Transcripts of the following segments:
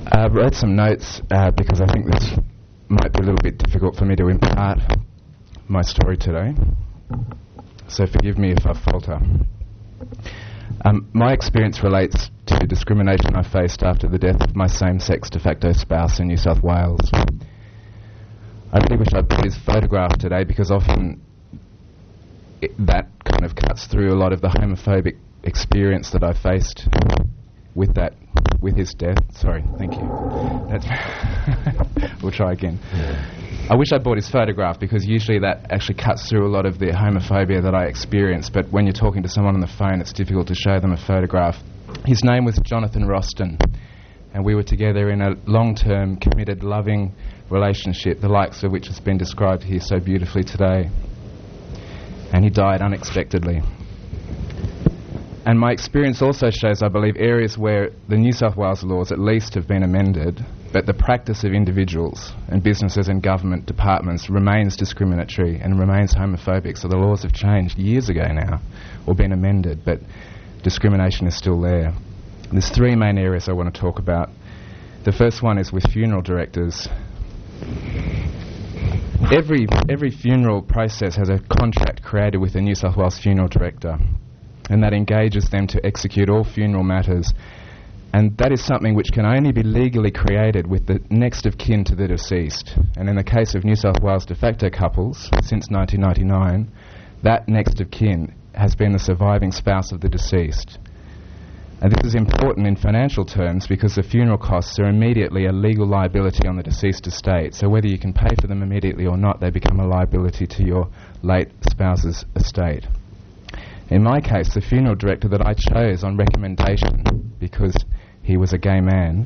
I wrote some notes because I think this might be a little bit difficult for me to impart my story today, so forgive me if I falter. My experience relates to discrimination I faced after the death of my same-sex de facto spouse in New South Wales. I really wish I'd put his photograph today because often that kind of cuts through a lot of the homophobic experience that I faced with his death. Sorry, thank you. We'll try again. I wish I'd bought his photograph because usually that actually cuts through a lot of the homophobia that I experienced, but when you're talking to someone on the phone it's difficult to show them a photograph. His name was Jonathan Roston, and we were together in a long-term, committed, loving relationship, the likes of which has been described here so beautifully today. And he died unexpectedly. And my experience also shows, I believe, areas where the New South Wales laws at least have been amended, but the practice of individuals and businesses and government departments remains discriminatory and remains homophobic. So the laws have changed years ago now, or been amended, but discrimination is still there. There's three main areas I want to talk about. The first one is with funeral directors. Every funeral process has a contract created with the New South Wales funeral director, and that engages them to execute all funeral matters. And that is something which can only be legally created with the next of kin to the deceased. And in the case of New South Wales de facto couples, since 1999, that next of kin has been the surviving spouse of the deceased. And this is important in financial terms because the funeral costs are immediately a legal liability on the deceased estate. So whether you can pay for them immediately or not, they become a liability to your late spouse's estate. In my case, the funeral director that I chose on recommendation, because he was a gay man,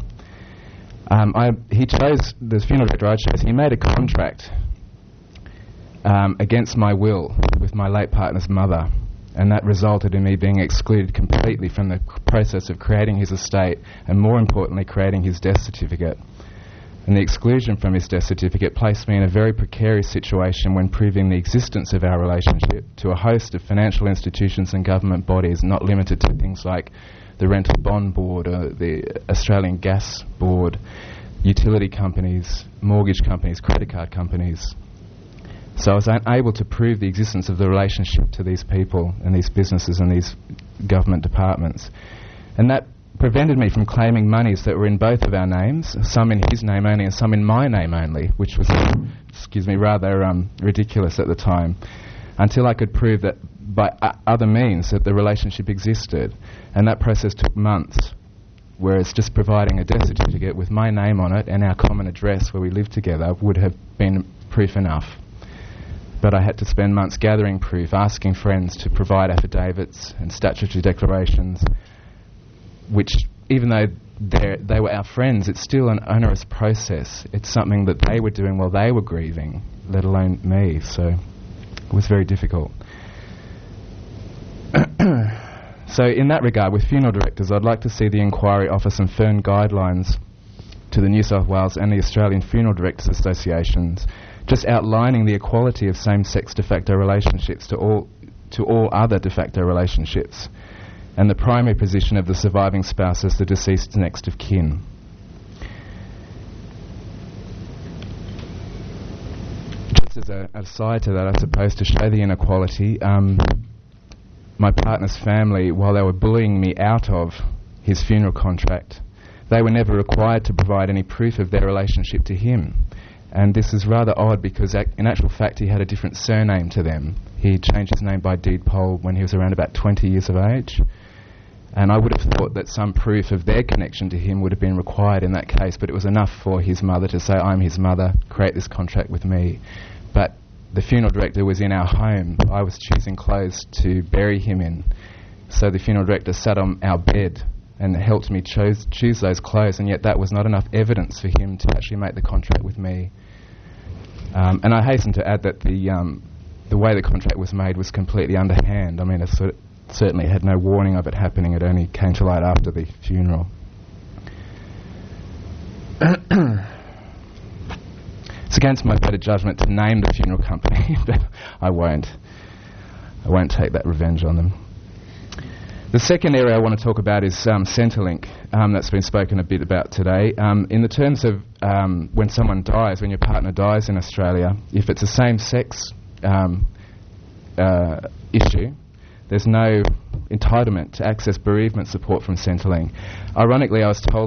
the funeral director I chose, he made a contract against my will with my late partner's mother, and that resulted in me being excluded completely from the process of creating his estate, and more importantly, creating his death certificate. And the exclusion from his death certificate placed me in a very precarious situation when proving the existence of our relationship to a host of financial institutions and government bodies, not limited to things like the Rental Bond Board or the Australian Gas Board, utility companies, mortgage companies, credit card companies. So I was unable to prove the existence of the relationship to these people and these businesses and these government departments. And that prevented me from claiming monies that were in both of our names, some in his name only and some in my name only, which was, rather ridiculous at the time, until I could prove that by other means that the relationship existed. And that process took months, whereas just providing a death certificate with my name on it and our common address where we lived together would have been proof enough. But I had to spend months gathering proof, asking friends to provide affidavits and statutory declarations, which, even though they were our friends, it's still an onerous process. It's something that they were doing while they were grieving, let alone me, so it was very difficult. So in that regard, with funeral directors, I'd like to see the inquiry offer some firm guidelines to the New South Wales and the Australian Funeral Directors Associations, just outlining the equality of same-sex de facto relationships to all other de facto relationships, and the primary position of the surviving spouse as the deceased's next of kin. Just as an aside to that, I suppose, to show the inequality, my partner's family, while they were bullying me out of his funeral contract, they were never required to provide any proof of their relationship to him. And this is rather odd because in actual fact he had a different surname to them. He changed his name by deed poll when he was around about 20 years of age. And I would have thought that some proof of their connection to him would have been required in that case, but it was enough for his mother to say, I'm his mother, create this contract with me. But the funeral director was in our home. I was choosing clothes to bury him in. So the funeral director sat on our bed and helped me choose those clothes, and yet that was not enough evidence for him to actually make the contract with me. And I hasten to add that the way the contract was made was completely underhand. I mean, it certainly had no warning of it happening. It only came to light after the funeral. It's against my better judgment to name the funeral company, but I won't take that revenge on them. The second area I want to talk about is Centrelink, that's been spoken a bit about today. In the terms of when someone dies, when your partner dies in Australia, if it's a same-sex issue, there's no entitlement to access bereavement support from Centrelink. Ironically, I was told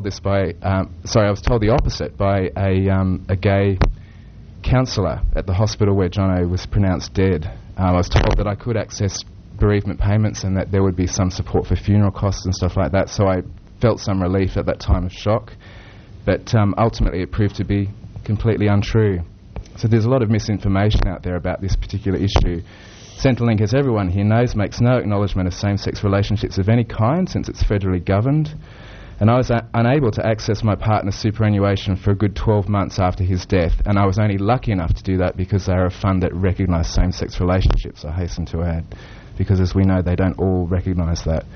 the opposite by a gay counsellor at the hospital where Jono was pronounced dead. I was told that I could access bereavement payments and that there would be some support for funeral costs and stuff like that, so I felt some relief at that time of shock, but ultimately it proved to be completely untrue. So there's a lot of misinformation out there about this particular issue. Centrelink, as everyone here knows, makes no acknowledgement of same-sex relationships of any kind since it's federally governed, and I was unable to access my partner's superannuation for a good 12 months after his death, and I was only lucky enough to do that because they are a fund that recognise same-sex relationships, I hasten to add, because as we know they don't all recognise that.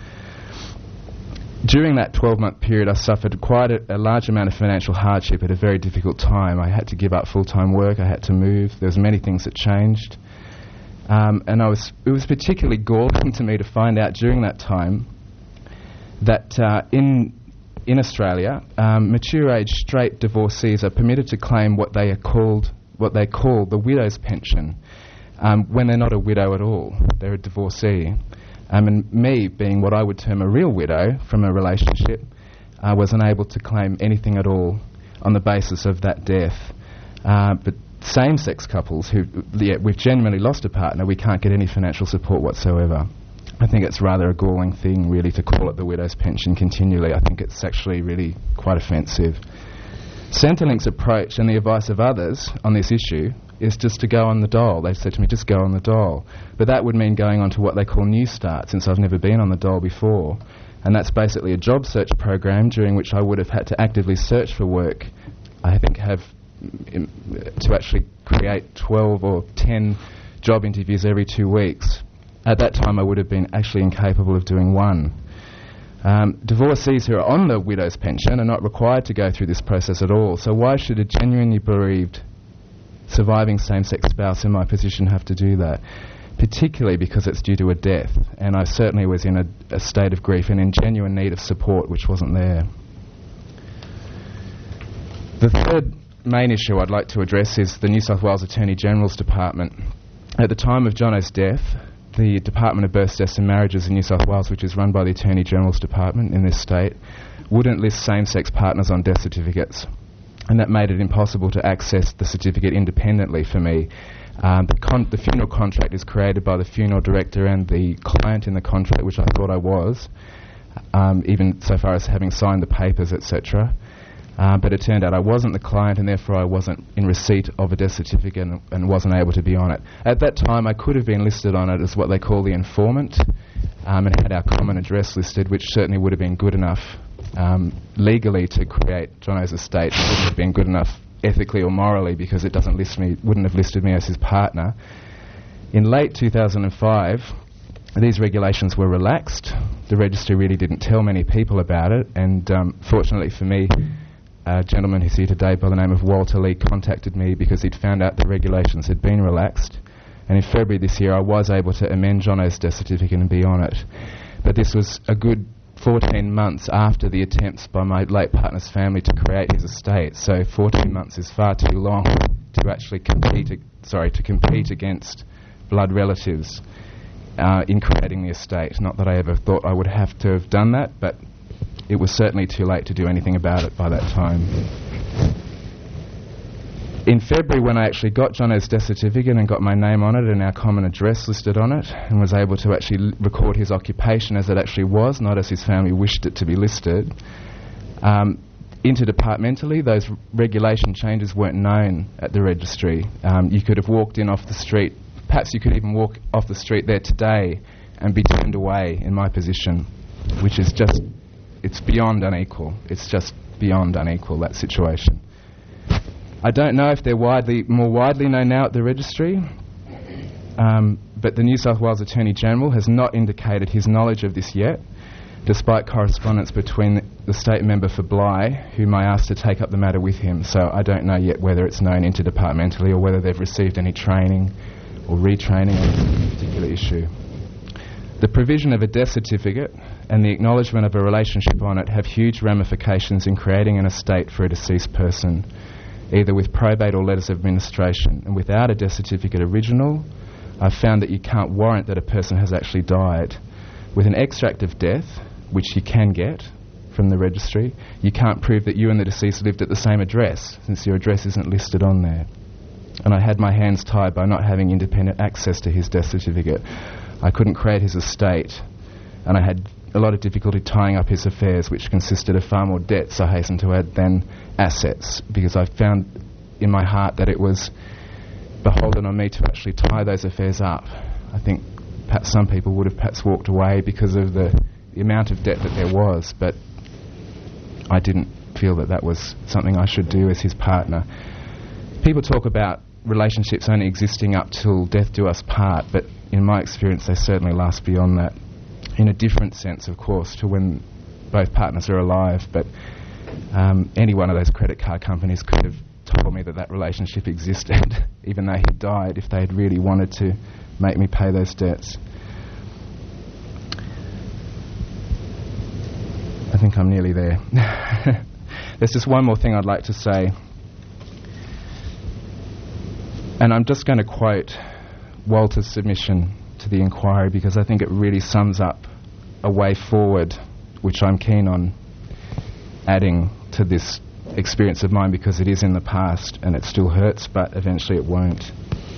During that 12-month period I suffered quite a large amount of financial hardship at a very difficult time. I had to give up full-time work, I had to move, there was many things that changed, and it was particularly galling to me to find out during that time that in Australia, mature age straight divorcees are permitted to claim what they call the widow's pension when they're not a widow at all. They're a divorcee. And me, being what I would term a real widow from a relationship, was unable to claim anything at all on the basis of that death. But same-sex couples we've genuinely lost a partner, we can't get any financial support whatsoever. I think it's rather a galling thing, really, to call it the widow's pension continually. I think it's actually really quite offensive. Centrelink's approach and the advice of others on this issue is just to go on the dole. They've said to me, just go on the dole. But that would mean going on to what they call New Start, since I've never been on the dole before. And that's basically a job search program during which I would have had to actively search for work. I think to actually create 12 or 10 job interviews every 2 weeks. At that time I would have been actually incapable of doing one. Divorcees who are on the widow's pension are not required to go through this process at all, so why should a genuinely bereaved surviving same-sex spouse in my position have to do that? Particularly because it's due to a death, and I certainly was in a state of grief and in genuine need of support which wasn't there. The third main issue I'd like to address is the New South Wales Attorney-General's Department. At the time of Jono's death, the Department of Births, Deaths and Marriages in New South Wales, which is run by the Attorney-General's Department in this state, wouldn't list same-sex partners on death certificates, and that made it impossible to access the certificate independently for me. The funeral contract is created by the funeral director and the client in the contract, which I thought I was, even so far as having signed the papers, etc. But it turned out I wasn't the client, and therefore I wasn't in receipt of a death certificate and wasn't able to be on it. At that time I could have been listed on it as what they call the informant, and had our common address listed, which certainly would have been good enough legally to create Jono's estate. It wouldn't have been good enough ethically or morally, because it wouldn't have listed me as his partner. In late 2005 these regulations were relaxed. The registry really didn't tell many people about it, and fortunately for me, a gentleman who's here today by the name of Walter Lee contacted me because he'd found out the regulations had been relaxed, and in February this year I was able to amend Jono's death certificate and be on it. But this was a good 14 months after the attempts by my late partner's family to create his estate, so 14 months is far too long to actually compete against blood relatives in creating the estate. Not that I ever thought I would have to have done that, but it was certainly too late to do anything about it by that time. In February, when I actually got Jono's death certificate and got my name on it and our common address listed on it, and was able to actually record his occupation as it actually was, not as his family wished it to be listed, interdepartmentally, those regulation changes weren't known at the registry. You could have walked in off the street, perhaps you could even walk off the street there today and be turned away in my position, which is just, it's beyond unequal. It's just beyond unequal, that situation. I don't know if they're more widely known now at the registry, but the New South Wales Attorney-General has not indicated his knowledge of this yet, despite correspondence between the state member for Bligh, whom I asked to take up the matter with him. So I don't know yet whether it's known interdepartmentally or whether they've received any training or retraining on this particular issue. The provision of a death certificate and the acknowledgement of a relationship on it have huge ramifications in creating an estate for a deceased person, either with probate or letters of administration. And without a death certificate original, I've found that you can't warrant that a person has actually died. With an extract of death, which you can get from the registry, you can't prove that you and the deceased lived at the same address, since your address isn't listed on there. And I had my hands tied by not having independent access to his death certificate. I couldn't create his estate, and I had a lot of difficulty tying up his affairs, which consisted of far more debts, I hasten to add, than assets, because I found in my heart that it was beholden on me to actually tie those affairs up. I think perhaps some people would have perhaps walked away because of the amount of debt that there was, but I didn't feel that that was something I should do as his partner. People talk about relationships only existing up till death do us part, but in my experience they certainly last beyond that, in a different sense, of course, to when both partners are alive. But any one of those credit card companies could have told me that that relationship existed, even though he died, if they had really wanted to make me pay those debts. I think I'm nearly there. There's just one more thing I'd like to say. And I'm just going to quote Walter's submission to the inquiry, because I think it really sums up a way forward, which I'm keen on adding to this experience of mine, because it is in the past and it still hurts, but eventually it won't.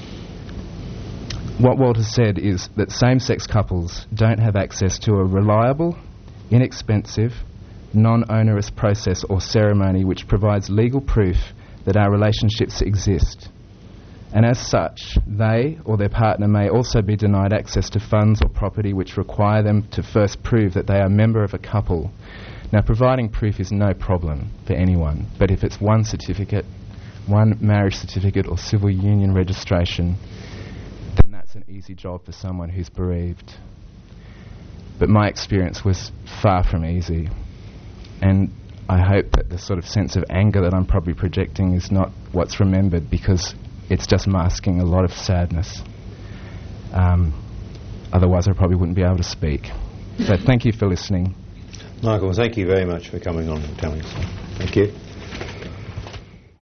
What Walter said is that same-sex couples don't have access to a reliable, inexpensive, non-onerous process or ceremony which provides legal proof that our relationships exist. And as such, they or their partner may also be denied access to funds or property which require them to first prove that they are a member of a couple. Now, providing proof is no problem for anyone, but if it's one certificate, one marriage certificate or civil union registration, then that's an easy job for someone who's bereaved. But my experience was far from easy, and I hope that the sort of sense of anger that I'm probably projecting is not what's remembered, because it's just masking a lot of sadness. Otherwise I probably wouldn't be able to speak. So thank you for listening. Michael, thank you very much for coming on and telling us. Thank you.